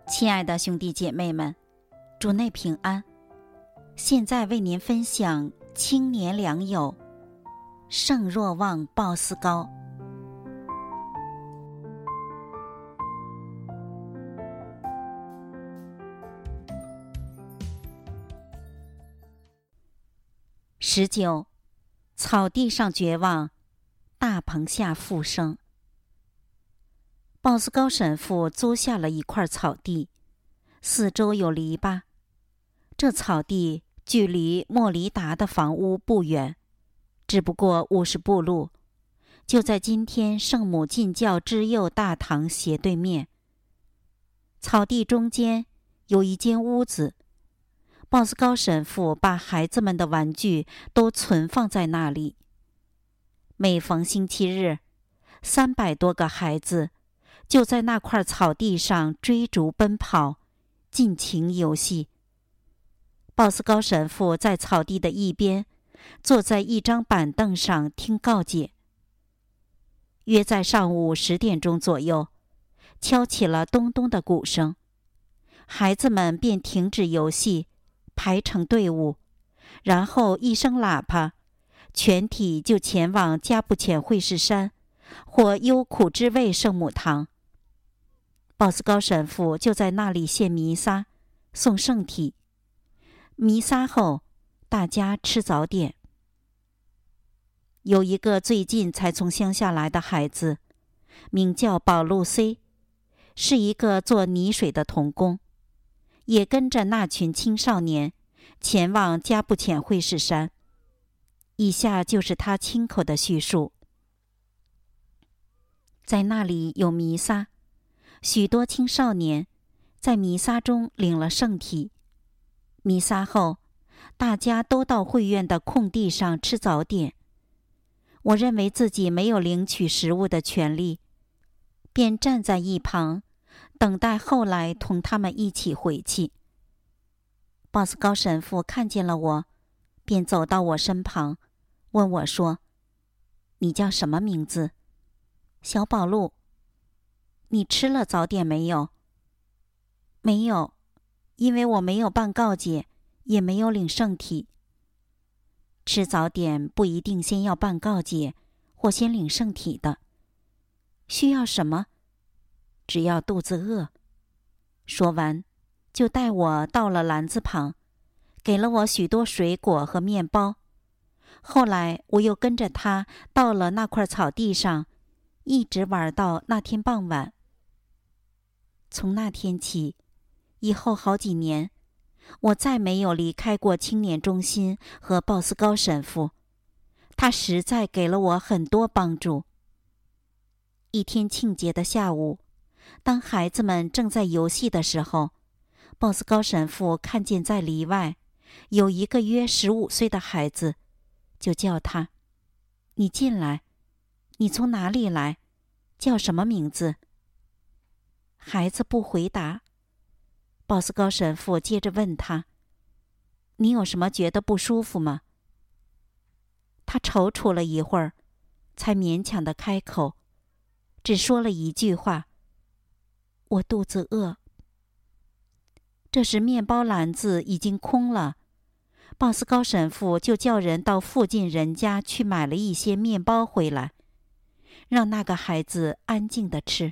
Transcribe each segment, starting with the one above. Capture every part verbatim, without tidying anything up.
亲爱的兄弟姐妹们，主内平安。现在为您分享青年良友，圣若望鲍斯高。十九，草地上绝望，大棚下复生。鲍斯高神父租下了一块草地，四周有篱笆。这草地距离莫里达的房屋不远，只不过五十步路，就在今天圣母进教之佑大堂斜对面。草地中间有一间屋子，鲍斯高神父把孩子们的玩具都存放在那里。每逢星期日，三百多个孩子就在那块草地上追逐奔跑，尽情游戏。鲍斯高神父在草地的一边，坐在一张板凳上听告解。约在上午十点钟左右，敲起了咚咚的鼓声，孩子们便停止游戏，排成队伍，然后一声喇叭，全体就前往加布浅会士山或忧苦之味圣母堂。鲍斯高神父就在那里献弥撒，送圣体。弥撒后，大家吃早点。有一个最近才从乡下来的孩子，名叫保禄 C， 是一个做泥水的童工，也跟着那群青少年前往加布浅会士山。以下就是他亲口的叙述。在那里有弥撒，许多青少年在弥撒中领了圣体。弥撒后，大家都到会院的空地上吃早点。我认为自己没有领取食物的权利，便站在一旁，等待后来同他们一起回去。鲍斯高神父看见了我，便走到我身旁，问我说：“你叫什么名字？”“小保禄。”“你吃了早点没有？”“没有，因为我没有办告解，也没有领圣体。”“吃早点不一定先要办告解或先领圣体的。需要什么？只要肚子饿。”说完，就带我到了篮子旁，给了我许多水果和面包。后来我又跟着他到了那块草地上，一直玩到那天傍晚。从那天起，以后好几年，我再没有离开过青年中心和鲍斯高神父，他实在给了我很多帮助。一天庆节的下午，当孩子们正在游戏的时候，鲍斯高神父看见在篱外有一个约十五岁的孩子，就叫他：“你进来，你从哪里来？叫什么名字？”孩子不回答。鲍斯高神父接着问他：“你有什么觉得不舒服吗？”他踌躇了一会儿，才勉强地开口，只说了一句话：“我肚子饿。”这时面包篮子已经空了，鲍斯高神父就叫人到附近人家去买了一些面包回来，让那个孩子安静地吃。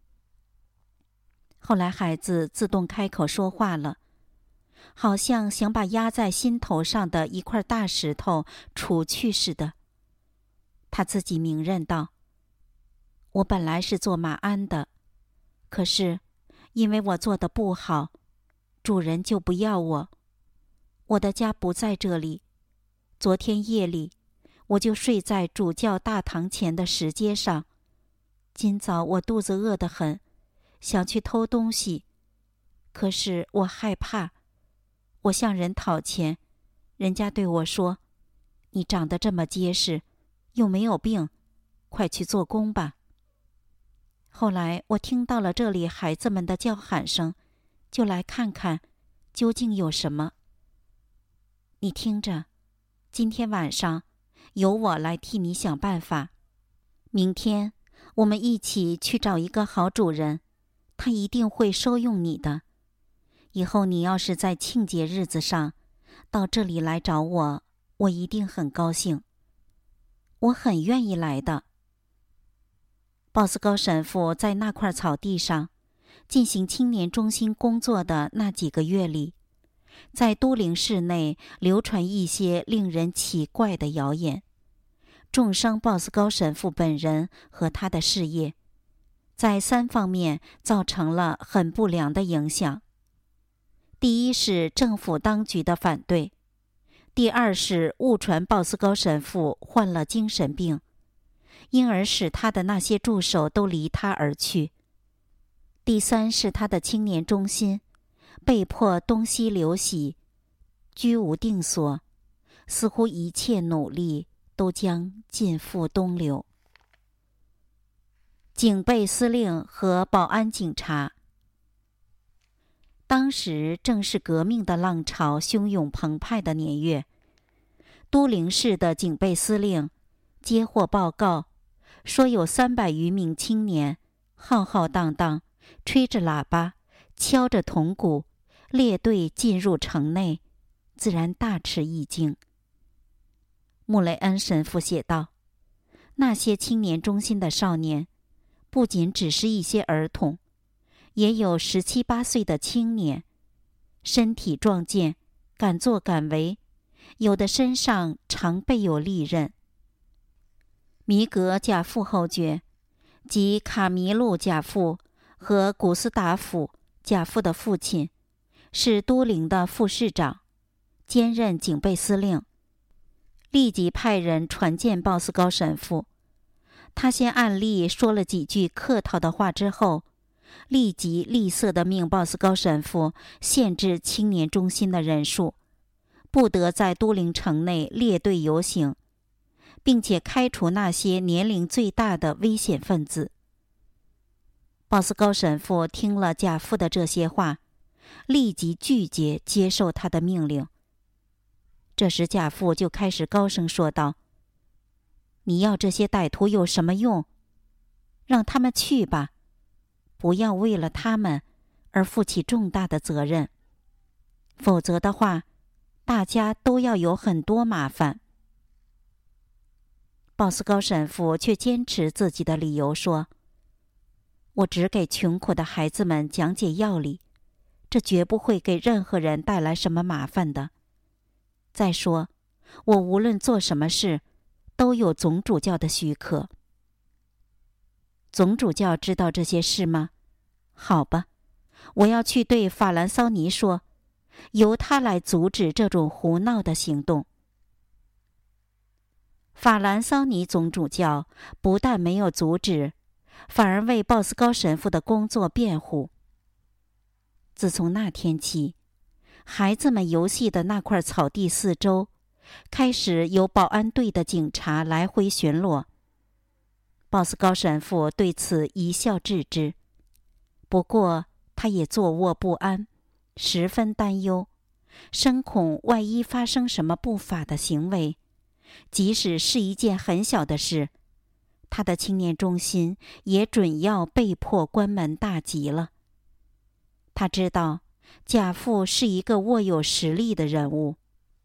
后来孩子自动开口说话了，好像想把压在心头上的一块大石头除去似的。他自己明认道：“我本来是做马鞍的，可是因为我做得不好，主人就不要我。我的家不在这里，昨天夜里我就睡在主教大堂前的石阶上。今早我肚子饿得很，想去偷东西，可是我害怕。我向人讨钱，人家对我说：‘你长得这么结实，又没有病，快去做工吧。’后来我听到了这里孩子们的叫喊声，就来看看究竟有什么。你听着，今天晚上由我来替你想办法。明天我们一起去找一个好主人，他一定会收用你的。 以后你要是在庆节日子上到这里来找我，我一定很高兴。我很愿意来的。鲍斯高神父在那块草地上进行青年中心工作的那几个月里，在都灵市内流传一些令人奇怪的谣言，重伤鲍斯高神父本人和他的事业，在三方面造成了很不良的影响。第一是政府当局的反对，第二是误传鲍斯高神父患了精神病，因而使他的那些助手都离他而去。第三是他的青年中心被迫东西流徙，居无定所，似乎一切努力都将尽付东流。警备司令和保安警察。当时正是革命的浪潮汹涌澎湃的年月，都灵市的警备司令接获报告，说有三百余名青年浩浩荡荡，吹着喇叭，敲着铜鼓，列队进入城内，自然大吃一惊。穆雷恩神父写道，那些青年中心的少年不仅只是一些儿童，也有十七八岁的青年，身体壮健，敢作敢为，有的身上常备有利刃。米格贾父侯爵及卡米路贾父和古斯达夫贾父的父亲是都灵的副市长，兼任警备司令，立即派人传见鲍斯高神父。他先按例说了几句客套的话之后，立即厉色地命鲍斯高神父限制青年中心的人数，不得在都灵城内列队游行，并且开除那些年龄最大的危险分子。鲍斯高神父听了贾父的这些话，立即拒绝接受他的命令。这时贾父就开始高声说道，你要这些歹徒有什么用？让他们去吧，不要为了他们而负起重大的责任，否则的话，大家都要有很多麻烦。鲍斯高神父却坚持自己的理由说，我只给穷苦的孩子们讲解要理，这绝不会给任何人带来什么麻烦的。再说，我无论做什么事都有总主教的许可。总主教知道这些事吗？好吧，我要去对法兰骚尼说，由他来阻止这种胡闹的行动。法兰骚尼总主教不但没有阻止，反而为鲍斯高神父的工作辩护。自从那天起，孩子们游戏的那块草地四周开始有保安队的警察来回巡逻。鲍斯高神父对此一笑置之，不过他也坐卧不安，十分担忧，深恐万一发生什么不法的行为，即使是一件很小的事，他的青年中心也准要被迫关门大吉了。他知道贾父是一个握有实力的人物。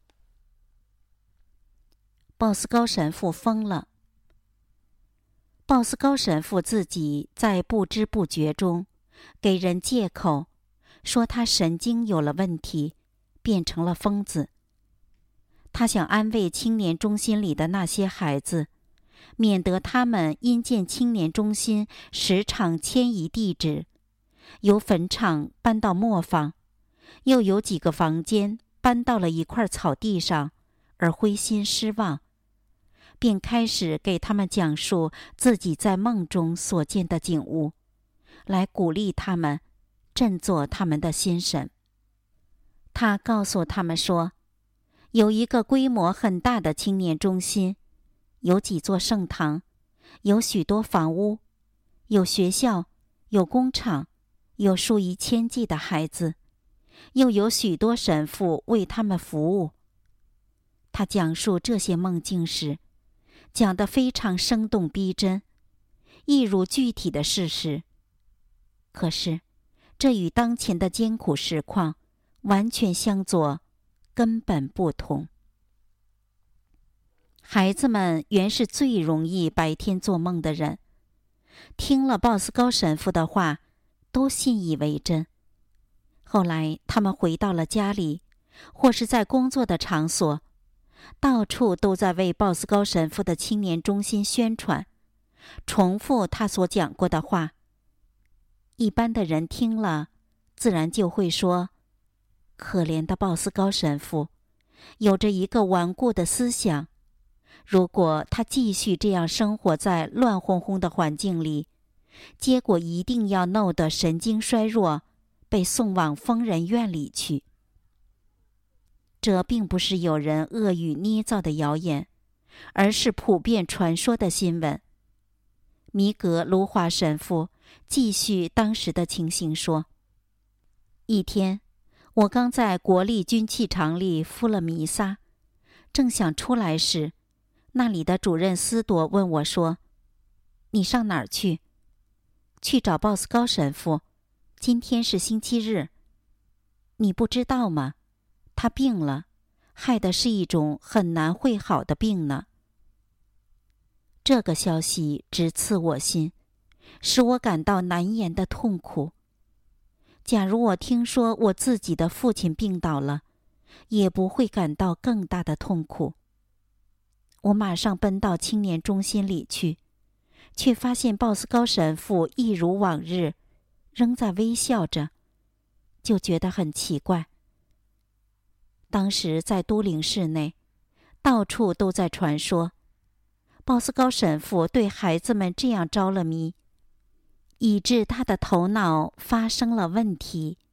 鲍斯高神父疯了。鲍斯高神父自己在不知不觉中给人借口，说他神经有了问题，变成了疯子。他想安慰青年中心里的那些孩子，免得他们因见青年中心时常迁移地址，由坟场搬到磨坊，又有几个房间搬到了一块草地上，而灰心失望，便开始给他们讲述自己在梦中所见的景物，来鼓励他们，振作他们的心神。他告诉他们说，有一个规模很大的青年中心，有几座圣堂，有许多房屋，有学校，有工厂，有数以千计的孩子，又有许多神父为他们服务。他讲述这些梦境时，讲得非常生动逼真，一如具体的事实。可是，这与当前的艰苦实况完全相左，根本不同。孩子们原是最容易白天做梦的人，听了鲍斯高神父的话，都信以为真。后来他们回到了家里，或是在工作的场所，到处都在为鲍斯高神父的青年中心宣传，重复他所讲过的话。一般的人听了，自然就会说，可怜的鲍斯高神父，有着一个顽固的思想，如果他继续这样生活在乱哄哄的环境里，结果一定要弄得神经衰弱，被送往疯人院里去。这并不是有人恶语捏造的谣言，而是普遍传说的新闻。米格卢华神父继续当时的情形说，一天，我刚在国立军器厂里敷了弥撒，正想出来时，那里的主任斯铎问我说，你上哪儿去？去找鲍斯高神父，今天是星期日。你不知道吗？他病了，害的是一种很难会好的病呢。这个消息直刺我心，使我感到难言的痛苦。假如我听说我自己的父亲病倒了，也不会感到更大的痛苦。我马上奔到青年中心里去，却发现鲍斯高神父一如往日，仍在微笑着，就觉得很奇怪。当时在都灵市内，到处都在传说，鲍斯高神父对孩子们这样着了迷，以致他的头脑发生了问题。